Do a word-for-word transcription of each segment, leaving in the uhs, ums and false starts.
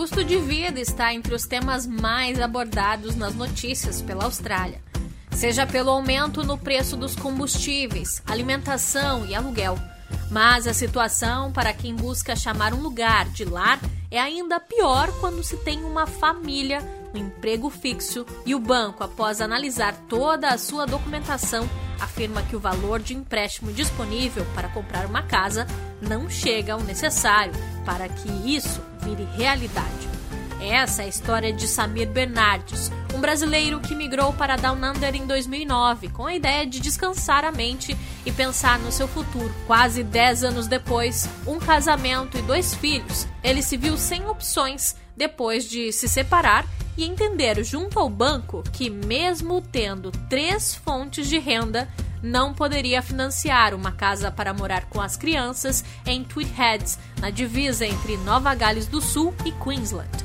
custo de vida está entre os temas mais abordados nas notícias pela Austrália. Seja pelo aumento no preço dos combustíveis, alimentação e aluguel. Mas a situação para quem busca chamar um lugar de lar é ainda pior quando se tem uma família, um emprego fixo e o banco, após analisar toda a sua documentação, afirma que o valor de empréstimo disponível para comprar uma casa não chega ao necessário para que isso vire realidade. Essa é a história de Samir Bernardes, um brasileiro que migrou para Down Under em dois mil e nove com a ideia de descansar a mente e pensar no seu futuro. Quase dez anos depois, um casamento e dois filhos, ele se viu sem opções depois de se separar e entender junto ao banco que, mesmo tendo três fontes de renda, não poderia financiar uma casa para morar com as crianças em Tweed Heads, na divisa entre Nova Gales do Sul e Queensland.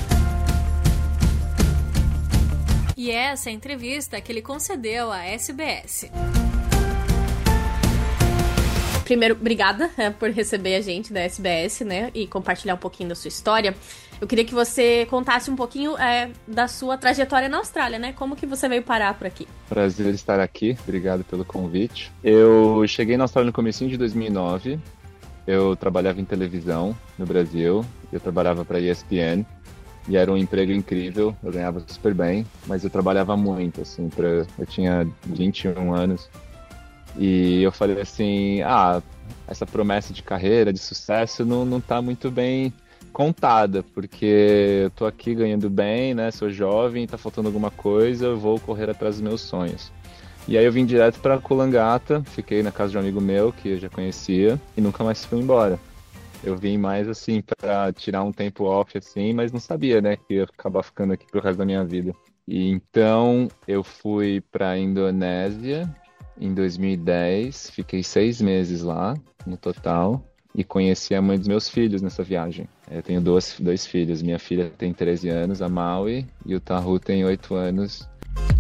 E essa é a entrevista que ele concedeu à S B S. Primeiro, obrigada é, por receber a gente da S B S, né, e compartilhar um pouquinho da sua história. Eu queria que você contasse um pouquinho é, da sua trajetória na Austrália, né? Como que você veio parar por aqui? Prazer estar aqui, obrigado pelo convite. Eu cheguei na Austrália no comecinho de dois mil e nove. Eu trabalhava em televisão no Brasil. Eu trabalhava para a E S P N. E era um emprego incrível, eu ganhava super bem, mas eu trabalhava muito, assim, pra... eu tinha vinte e um anos. E eu falei assim, ah, essa promessa de carreira, de sucesso, não, não tá muito bem contada, porque eu tô aqui ganhando bem, né, sou jovem, tá faltando alguma coisa, eu vou correr atrás dos meus sonhos. E aí eu vim direto pra Coolangatta, fiquei na casa de um amigo meu, que eu já conhecia, e nunca mais fui embora. Eu vim mais, assim, para tirar um tempo off, assim, mas não sabia, né, que ia acabar ficando aqui pro resto da minha vida. E então eu fui pra Indonésia em dois mil e dez, fiquei seis meses lá, no total, e conheci a mãe dos meus filhos nessa viagem. Eu tenho dois, dois filhos, minha filha tem treze anos, a Maui, e o Tahu tem oito anos.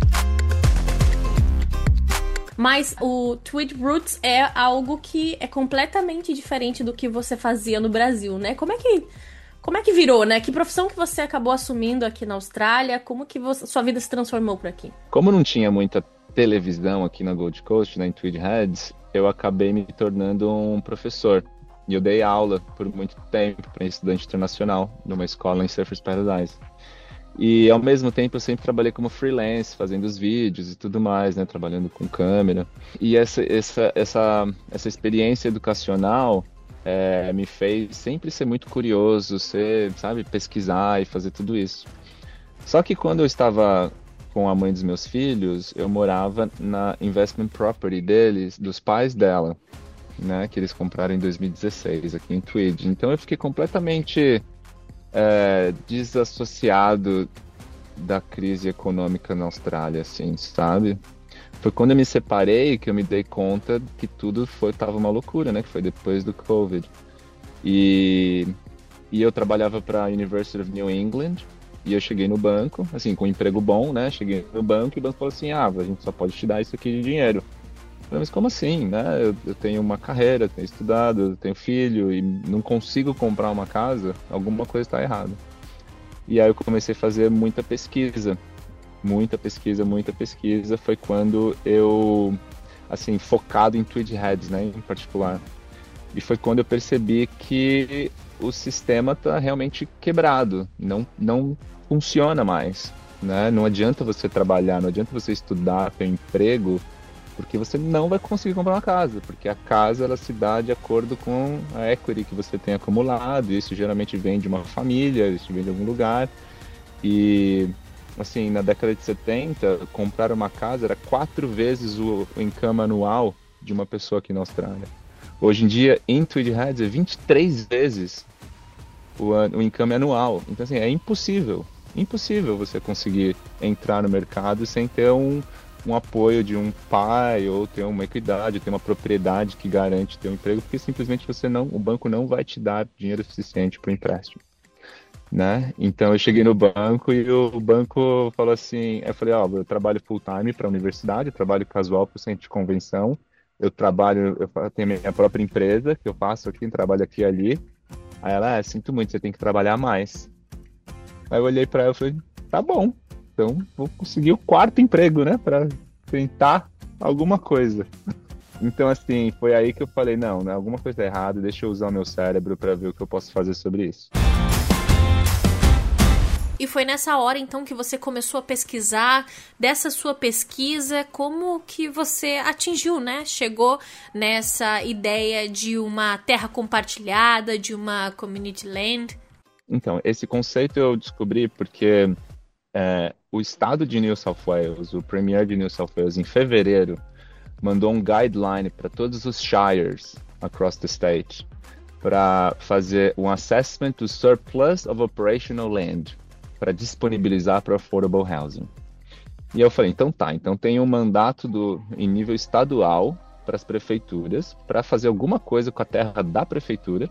Mas o Tweed Roots é algo que é completamente diferente do que você fazia no Brasil, né? Como é que, como é que virou, né? Que profissão que você acabou assumindo aqui na Austrália? Como que você, sua vida se transformou por aqui? Como não tinha muita televisão aqui na Gold Coast, né, em Tweed Heads, eu acabei me tornando um professor. E eu dei aula por muito tempo para estudante internacional numa escola em Surfers Paradise. E, ao mesmo tempo, eu sempre trabalhei como freelance, fazendo os vídeos e tudo mais, né? Trabalhando com câmera. E essa, essa, essa, essa experiência educacional é, me fez sempre ser muito curioso, ser, sabe, pesquisar e fazer tudo isso. Só que quando eu estava com a mãe dos meus filhos, eu morava na investment property deles, dos pais dela, né? Que eles compraram em dois mil e dezesseis, aqui em Tweed. Então, eu fiquei completamente... É, desassociado da crise econômica na Austrália, assim, sabe? Foi quando eu me separei que eu me dei conta que tudo foi, tava uma loucura, né? Que foi depois do Covid. E, e eu trabalhava para a University of New England e eu cheguei no banco, assim, com um emprego bom, né? Cheguei no banco e o banco falou assim, ah, a gente só pode te dar isso aqui de dinheiro. Falei, mas como assim, né? Eu, eu tenho uma carreira, eu tenho estudado, eu tenho filho e não consigo comprar uma casa, alguma coisa está errada. E aí eu comecei a fazer muita pesquisa, muita pesquisa, muita pesquisa. Foi quando eu, assim, focado em Tweed Heads, né, em particular. E foi quando eu percebi que o sistema está realmente quebrado, não, não funciona mais, né? Não adianta você trabalhar, não adianta você estudar, ter um emprego, porque você não vai conseguir comprar uma casa, porque a casa ela se dá de acordo com a equity que você tem acumulado, e isso geralmente vem de uma família, isso vem de algum lugar, e assim, na década de setenta, comprar uma casa era quatro vezes o, o income anual de uma pessoa aqui na Austrália. Hoje em dia, em Tweed Heads, é vinte e três vezes o, o income anual, então assim, é impossível, impossível você conseguir entrar no mercado sem ter um um apoio de um pai, ou ter uma equidade, ter uma propriedade que garante ter um emprego, porque simplesmente você não, o banco não vai te dar dinheiro suficiente para o empréstimo, né? Então eu cheguei no banco e o banco falou assim, eu falei, ó, oh, eu trabalho full time para a universidade, eu trabalho casual para o centro de convenção, eu trabalho, eu tenho minha própria empresa que eu faço aqui, trabalho aqui e ali. Aí ela, é, sinto muito, você tem que trabalhar mais. Aí eu olhei pra ela e falei, tá bom, então vou conseguir o quarto emprego, né, pra tentar alguma coisa. Então, assim, foi aí que eu falei, não, né, alguma coisa tá errada, deixa eu usar o meu cérebro pra ver o que eu posso fazer sobre isso. E foi nessa hora, então, que você começou a pesquisar. Dessa sua pesquisa, como que você atingiu, né? Chegou nessa ideia de uma terra compartilhada, de uma community land? Então, esse conceito eu descobri porque é, o estado de New South Wales, o Premier de New South Wales, em fevereiro, mandou um guideline para todos os shires across the state para fazer um assessment do surplus of operational land, para disponibilizar para affordable housing. E eu falei, então tá, então tem um mandato do, em nível estadual para as prefeituras para fazer alguma coisa com a terra da prefeitura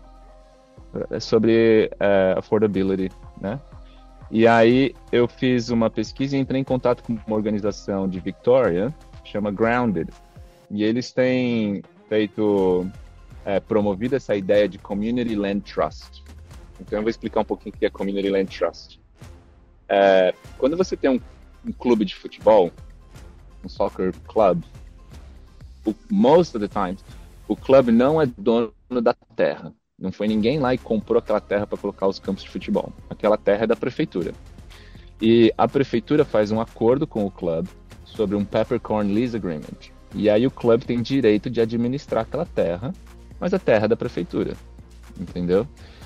sobre uh, affordability, né? E aí eu fiz uma pesquisa e entrei em contato com uma organização de Victoria, chama Grounded, e eles têm feito, é, promovido essa ideia de Community Land Trust. Então eu vou explicar um pouquinho o que é Community Land Trust. É, quando você tem um, um clube de futebol, um soccer club, o, most of the time, o clube não é dono da terra. Não foi ninguém lá e comprou aquela terra para colocar os campos de futebol. Aquela terra é da prefeitura. E a prefeitura faz um acordo com o clube sobre um Peppercorn Lease Agreement. E aí o clube tem direito de administrar aquela terra, mas a terra é da prefeitura. Entendeu?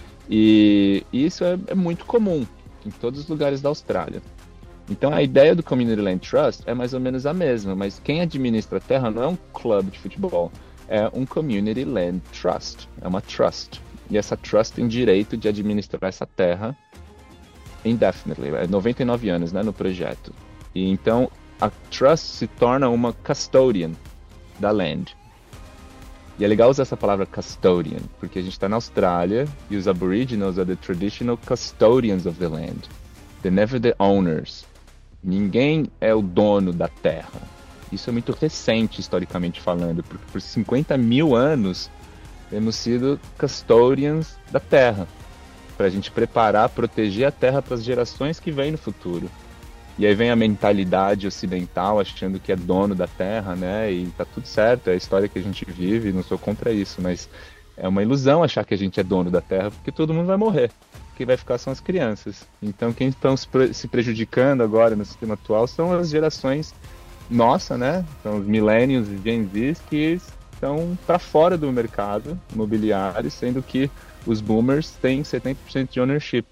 E, e isso é, é muito comum em todos os lugares da Austrália. Então a ideia do Community Land Trust é mais ou menos a mesma, mas quem administra a terra não é um clube de futebol, é um Community Land Trust, é uma trust. E essa trust tem direito de administrar essa terra indefinitely, é noventa e nove anos, né, no projeto. E então a trust se torna uma custodian da land. E é legal usar essa palavra custodian, porque a gente está na Austrália e os aboriginals are the traditional custodians of the land. They're never the owners. Ninguém é o dono da terra. Isso é muito recente, historicamente falando, porque por cinquenta mil anos temos sido custodians da terra, para a gente preparar, proteger a terra para as gerações que vêm no futuro. E aí vem a mentalidade ocidental achando que é dono da terra, né? E tá tudo certo, é a história que a gente vive, não sou contra isso, mas é uma ilusão achar que a gente é dono da terra, porque todo mundo vai morrer. Quem vai ficar são as crianças. Então quem estão se prejudicando agora no sistema atual são as gerações nossa, né? São os millennials e Gen Zs que estão para fora do mercado imobiliário, sendo que os boomers têm setenta por cento de ownership.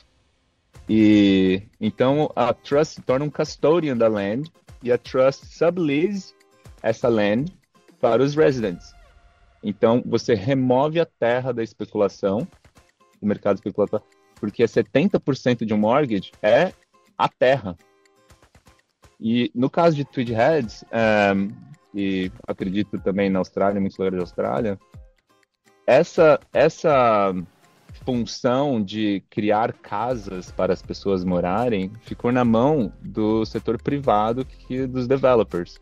E então a trust se torna um custodian da land e a trust sublease essa land para os residents. Então você remove a terra da especulação, do mercado especulatório, porque setenta por cento de um mortgage é a terra. E no caso de Tweed Heads, um, e acredito também na Austrália, em muitos lugares da Austrália, essa, essa função de criar casas para as pessoas morarem ficou na mão do setor privado, que dos developers.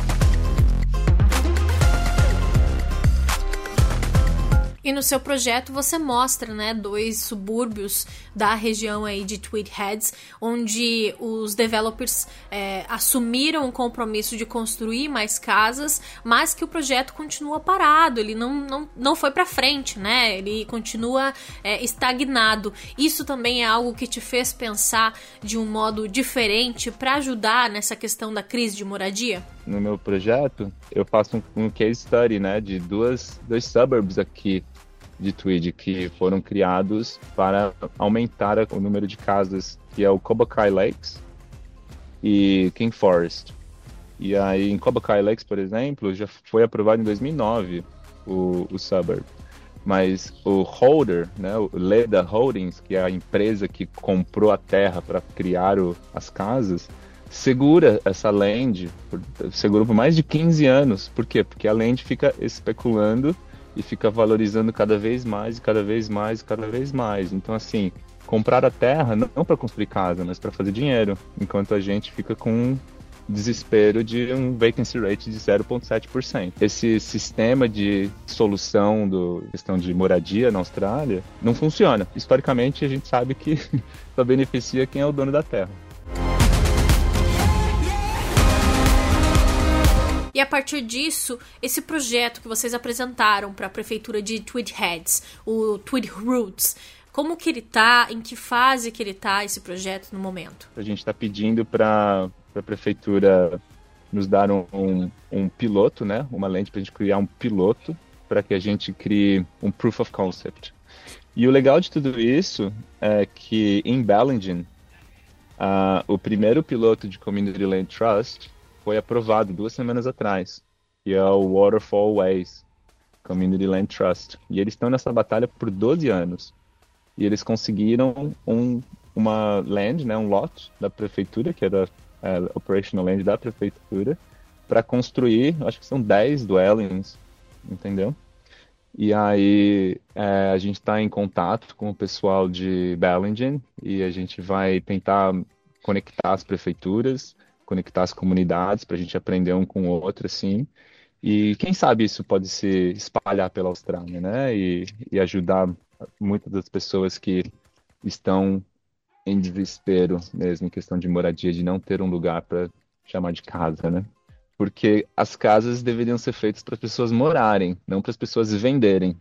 E no seu projeto você mostra, né, dois subúrbios da região aí de Tweed Heads, onde os developers é, assumiram o compromisso de construir mais casas, mas que o projeto continua parado, ele não, não, não foi para frente, né? Ele continua é, estagnado. Isso também é algo que te fez pensar de um modo diferente para ajudar nessa questão da crise de moradia? No meu projeto, eu faço um, um case study, né, de duas, dois suburbs aqui de Tweed que foram criados para aumentar o número de casas, que é o Kobokai Lakes e King Forest. E aí em Kobokai Lakes, por exemplo, já foi aprovado em dois mil e nove o, o suburb. Mas o holder, né, o Leda Holdings, que é a empresa que comprou a terra para criar o, as casas, segura essa land, por, segura por mais de quinze anos. Por quê? Porque a land fica especulando e fica valorizando cada vez mais, e cada vez mais, e cada vez mais. Então, assim, comprar a terra não para construir casa, mas para fazer dinheiro, enquanto a gente fica com desespero de um vacancy rate de zero vírgula sete por cento. Esse sistema de solução da questão de moradia na Austrália não funciona. Historicamente, a gente sabe que só beneficia quem é o dono da terra. E a partir disso, esse projeto que vocês apresentaram para a prefeitura de Tweed Heads, o Tweed Roots, como que ele está, em que fase que ele está, esse projeto no momento? A gente está pedindo para a prefeitura nos dar um, um, um piloto, né? Uma lente para a gente criar um piloto para que a gente crie um proof of concept. E o legal de tudo isso é que em Ballingen, uh, o primeiro piloto de Community Land Trust foi aprovado duas semanas atrás, que é o Waterfall Ways Community Land Trust. E eles estão nessa batalha por doze anos. E eles conseguiram um, uma land, né, um lot da prefeitura, que era a uh, operational land da prefeitura, para construir, acho que são dez dwellings, entendeu? E aí é, a gente está em contato com o pessoal de Ballingen e a gente vai tentar conectar as prefeituras, conectar as comunidades para a gente aprender um com o outro, assim. E quem sabe isso pode se espalhar pela Austrália, né? E, e ajudar muitas das pessoas que estão em desespero mesmo, em questão de moradia, de não ter um lugar para chamar de casa, né? Porque as casas deveriam ser feitas para as pessoas morarem, não para as pessoas venderem,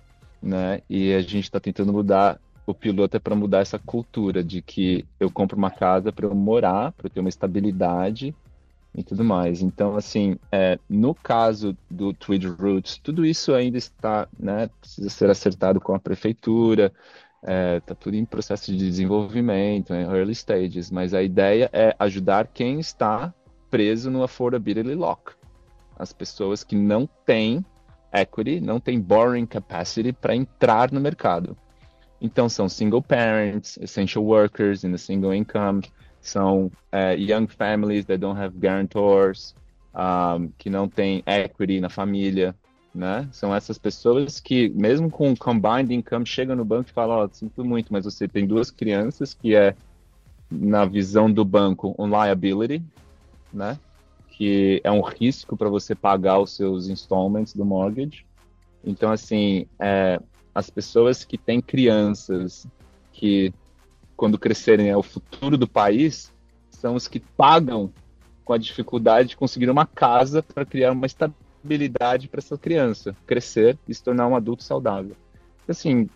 né? E a gente está tentando mudar. O piloto é para mudar essa cultura de que eu compro uma casa para eu morar, para eu ter uma estabilidade e tudo mais. Então, assim, é, no caso do Tweed Roots, tudo isso ainda está, né, precisa ser acertado com a prefeitura, está é, tudo em processo de desenvolvimento, em early stages, mas a ideia é ajudar quem está preso no Affordability Lock. As pessoas que não têm equity, não têm borrowing capacity para entrar no mercado. Então, são single parents, essential workers in a single income, são uh, young families that don't have guarantors, um, que não têm equity na família, né? São essas pessoas que, mesmo com combined income, chegam no banco e falam, ó, oh, sinto muito, mas você tem duas crianças, que é, na visão do banco, um liability, né? Que é um risco para você pagar os seus installments do mortgage. Então, assim, é... as pessoas que têm crianças que, quando crescerem, é o futuro do país, são os que pagam com a dificuldade de conseguir uma casa para criar uma estabilidade para essa criança crescer e se tornar um adulto saudável. Assim,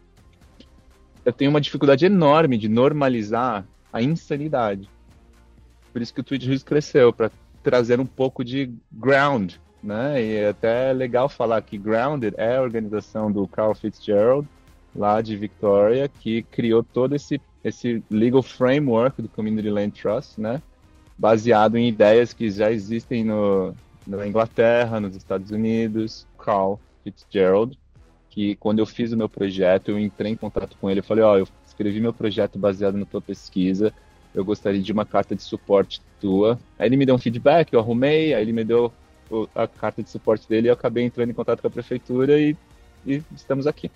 eu tenho uma dificuldade enorme de normalizar a insanidade. Por isso que o Tweed Roots cresceu, para trazer um pouco de ground, né? E é até legal falar que Grounded é a organização do Carl Fitzgerald, lá de Victoria, que criou todo esse, esse legal framework do Community Land Trust, né? Baseado em ideias que já existem no, na Inglaterra, nos Estados Unidos. Carl Fitzgerald, que quando eu fiz o meu projeto, eu entrei em contato com ele, eu falei, ó, oh, eu escrevi meu projeto baseado na tua pesquisa, eu gostaria de uma carta de suporte tua. Aí ele me deu um feedback, eu arrumei, aí ele me deu a carta de suporte dele e eu acabei entrando em contato com a prefeitura e, e estamos aqui.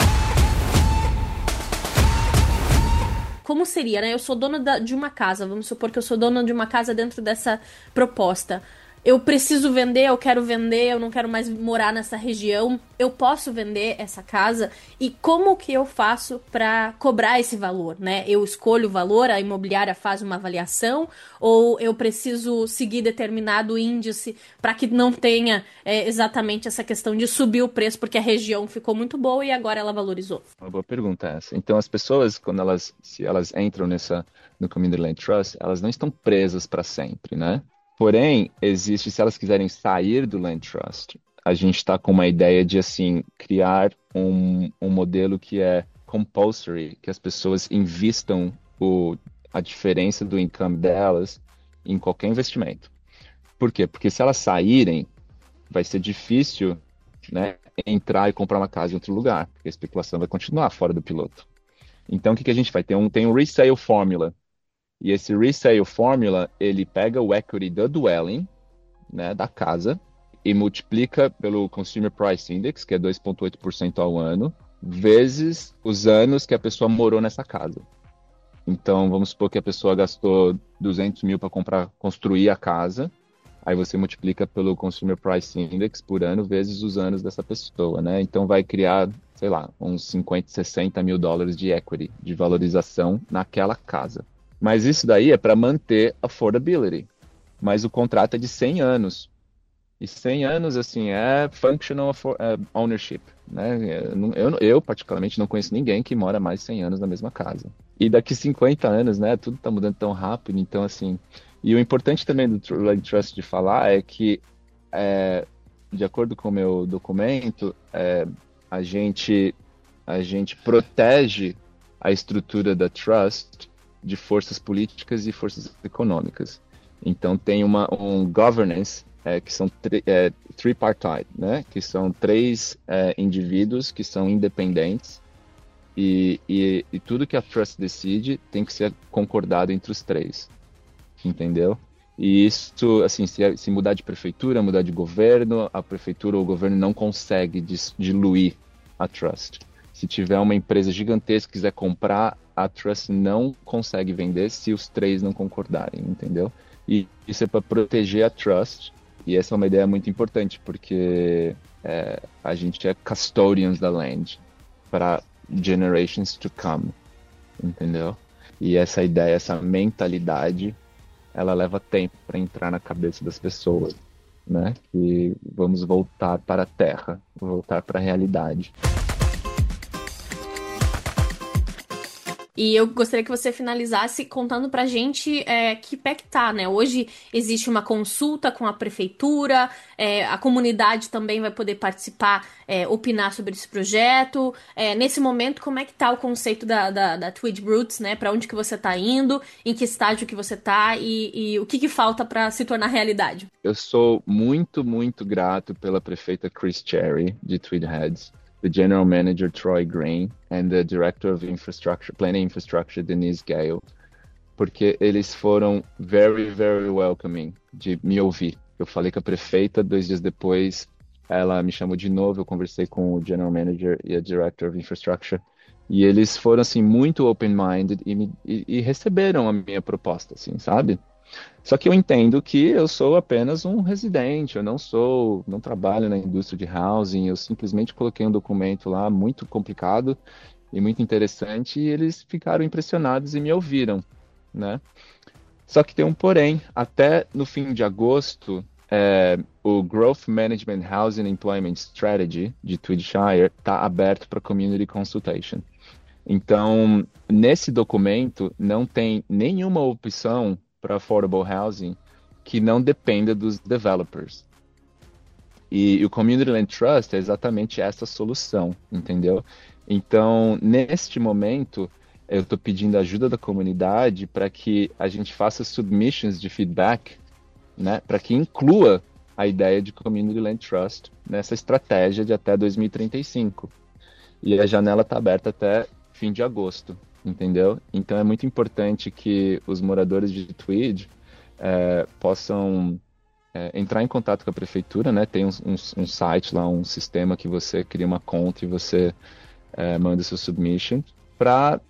Como seria, né? Eu sou dona da, de uma casa, vamos supor que eu sou dona de uma casa dentro dessa proposta. Eu preciso vender, eu quero vender, eu não quero mais morar nessa região. Eu posso vender essa casa? E como que eu faço para cobrar esse valor, né? Eu escolho o valor, a imobiliária faz uma avaliação, ou eu preciso seguir determinado índice para que não tenha é, exatamente essa questão de subir o preço porque a região ficou muito boa e agora ela valorizou? Uma boa pergunta essa. Então as pessoas, quando elas, se elas entram nessa, no Community Land Trust, elas não estão presas para sempre, né? Porém, existe, se elas quiserem sair do Land Trust, a gente está com uma ideia de, assim, criar um, um modelo que é compulsory, que as pessoas investam o, a diferença do income delas em qualquer investimento. Por quê? Porque se elas saírem, vai ser difícil, né, entrar e comprar uma casa em outro lugar, porque a especulação vai continuar fora do piloto. Então, o que, que a gente vai? Tem um, tem um resale formula. E esse resale formula, ele pega o equity do dwelling, né, da casa, e multiplica pelo Consumer Price Index, que é dois vírgula oito por cento ao ano, vezes os anos que a pessoa morou nessa casa. Então, vamos supor que a pessoa gastou duzentos mil para comprar, construir a casa. Aí você multiplica pelo Consumer Price Index por ano vezes os anos dessa pessoa, né? Então vai criar, sei lá, uns cinquenta, sessenta mil dólares de equity, de valorização naquela casa. Mas isso daí é para manter affordability. Mas o contrato é de cem anos. E cem anos, assim, é functional affor- é, ownership, né? Eu, não- eu, eu, particularmente, não conheço ninguém que mora mais de cem anos na mesma casa. E daqui cinquenta anos, né? Tudo tá mudando tão rápido, então, assim... E o importante também do True Land Trust de falar é que, é, de acordo com o meu documento, é, a gente, a gente protege a estrutura da Trust de forças políticas e forças econômicas. Então, tem uma, um governance é, que são é, tripartite, né? Que são três é, indivíduos que são independentes e, e, e tudo que a Trust decide tem que ser concordado entre os três, entendeu? E isso, assim, se, se mudar de prefeitura, mudar de governo, a prefeitura ou o governo não consegue dis, diluir a Trust. Se tiver uma empresa gigantesca que quiser comprar, a Trust não consegue vender se os três não concordarem, entendeu? E isso é para proteger a Trust. E essa é uma ideia muito importante, porque é, a gente é custodians da land para generations to come, entendeu? E essa ideia, essa mentalidade, ela leva tempo para entrar na cabeça das pessoas, né? Que vamos voltar para a Terra, voltar para a realidade. E eu gostaria que você finalizasse contando pra gente é, que pé que tá, né? Hoje existe uma consulta com a prefeitura, é, a comunidade também vai poder participar, é, opinar sobre esse projeto. É, nesse momento, como é que tá o conceito da, da, da Tweed Roots, né? Pra onde que você tá indo, em que estágio que você tá e, e o que que falta pra se tornar realidade? Eu sou muito, muito grato pela prefeita Chris Cherry, de Tweed Heads, the General Manager Troy Green and the Director of Infrastructure, Planning Infrastructure Denise Gale, porque eles foram very, very welcoming de me ouvir. Eu falei com a prefeita, dois dias depois ela me chamou de novo, eu conversei com o General Manager e a Director of Infrastructure, e eles foram, assim, muito open-minded e, me, e, e receberam a minha proposta, assim, sabe? Só que eu entendo que eu sou apenas um residente, eu não sou, não trabalho na indústria de housing, eu simplesmente coloquei um documento lá muito complicado e muito interessante e eles ficaram impressionados e me ouviram, né? Só que tem um porém, até no fim de agosto, é, o Growth Management Housing Employment Strategy de Tweedshire está aberto para Community Consultation. Então, nesse documento não tem nenhuma opção para affordable housing que não dependa dos developers. E, e o Community Land Trust é exatamente essa solução, entendeu? Então, neste momento, eu estou pedindo ajuda da comunidade para que a gente faça submissions de feedback, né, para que inclua a ideia de Community Land Trust nessa estratégia de até dois mil e trinta e cinco. E a janela está aberta até fim de agosto, entendeu? Então é muito importante que os moradores de Tweed é, possam é, entrar em contato com a prefeitura, né? Tem um, um, um site lá, um sistema que você cria uma conta e você é, manda seu submission para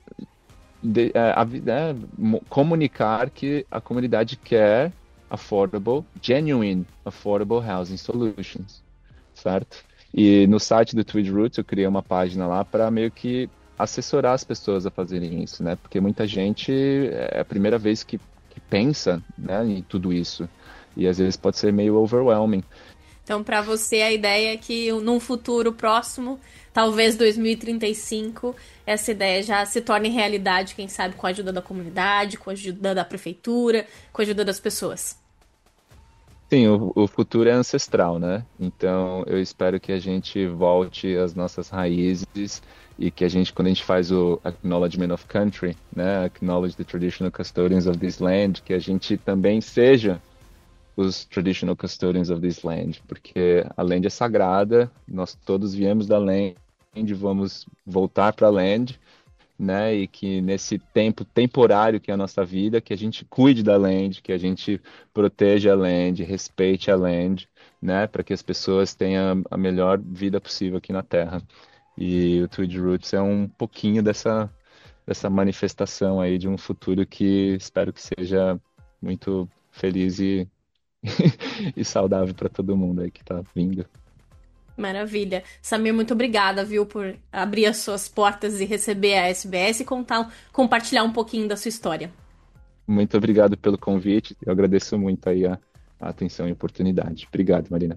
é, comunicar que a comunidade quer affordable, genuine affordable housing solutions, certo? E no site do Tweed Roots eu criei uma página lá para meio que assessorar as pessoas a fazerem isso, né? Porque muita gente é a primeira vez que, que pensa, né, em tudo isso. E às vezes pode ser meio overwhelming. Então, para você, a ideia é que num futuro próximo, talvez dois mil e trinta e cinco, essa ideia já se torne realidade, quem sabe com a ajuda da comunidade, com a ajuda da prefeitura, com a ajuda das pessoas. Sim, o, o futuro é ancestral, né? Então, eu espero que a gente volte às nossas raízes e que a gente, quando a gente faz o Acknowledgement of Country, né? Acknowledge the traditional custodians of this land, que a gente também seja os traditional custodians of this land, porque a land é sagrada, nós todos viemos da land, vamos voltar para a land, né, e que nesse tempo temporário que é a nossa vida, que a gente cuide da land, que a gente proteja a land, respeite a land, né, para que as pessoas tenham a melhor vida possível aqui na Terra. E o Tweed Roots é um pouquinho dessa, dessa manifestação aí de um futuro que espero que seja muito feliz e, e saudável para todo mundo aí que tá vindo. Maravilha. Samir, muito obrigada, viu, por abrir as suas portas e receber a S B S e contar, compartilhar um pouquinho da sua história. Muito obrigado pelo convite. Eu agradeço muito aí a, a atenção e oportunidade. Obrigado, Marina.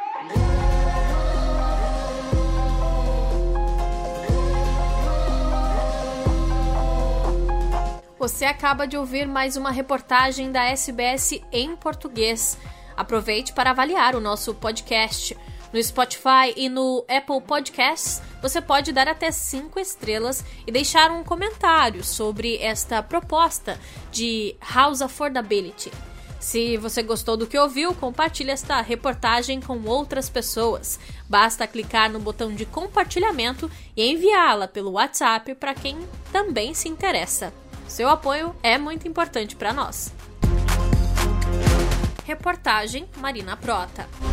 Você acaba de ouvir mais uma reportagem da S B S em português. Aproveite para avaliar o nosso podcast. No Spotify e no Apple Podcasts, você pode dar até cinco estrelas e deixar um comentário sobre esta proposta de House Affordability. Se você gostou do que ouviu, compartilhe esta reportagem com outras pessoas. Basta clicar no botão de compartilhamento e enviá-la pelo WhatsApp para quem também se interessa. Seu apoio é muito importante para nós. Reportagem Marina Prota.